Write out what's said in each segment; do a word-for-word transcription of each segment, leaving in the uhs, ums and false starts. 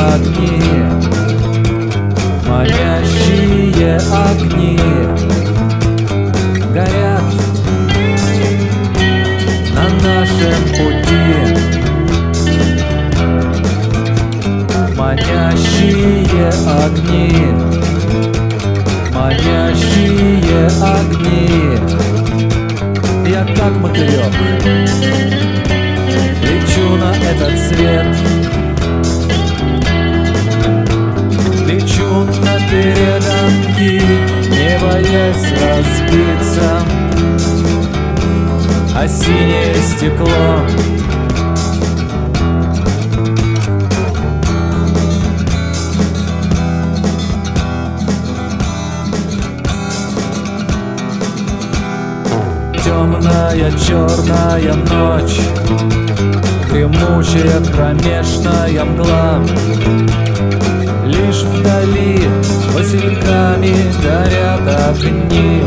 огни, манящие огни горят на нашем пути. Манящие огни, манящие огни. Я как мотылёк лечу на этот свет, лечу на перегонки, не боясь разбиться о синее стекло. Темная черная ночь, гремучая кромешная мгла. Лишь вдали васильками горят огни.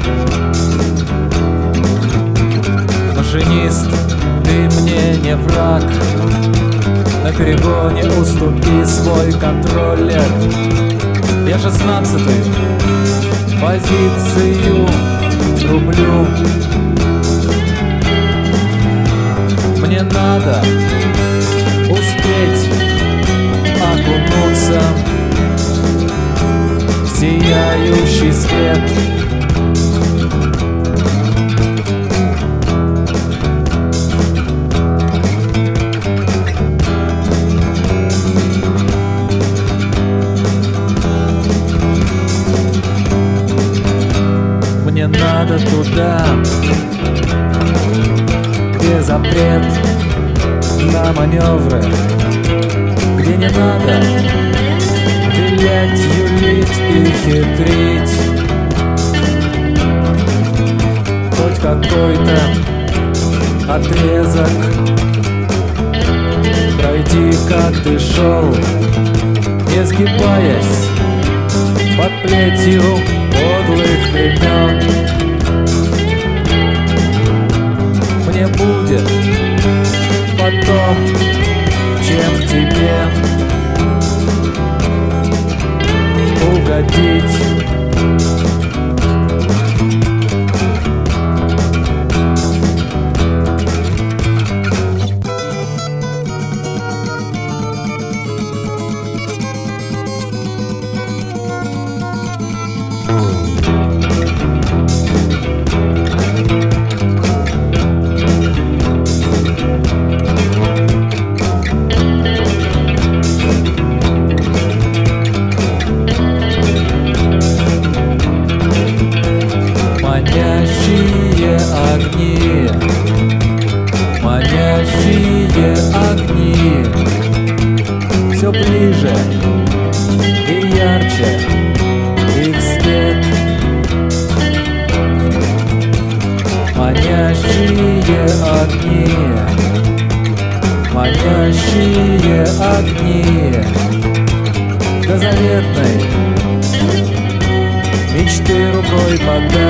Машинист, ты мне не враг, на перегоне уступи свой контроллер. Я шестнадцатый позицию рублю. Мне надо успеть окунуться в сияющий свет. Мне надо туда, где запрет на маневры, где не надо вилять, юлить и хитрить. Хоть какой-то отрезок пройди, как ты шел, не сгибаясь под плетью подлых времен. Мне будет потом, чем тебе угодить. Манящие огни, манящие огни, все ближе и ярче их свет. Манящие огни, манящие огни до заветной мечты рукой подать.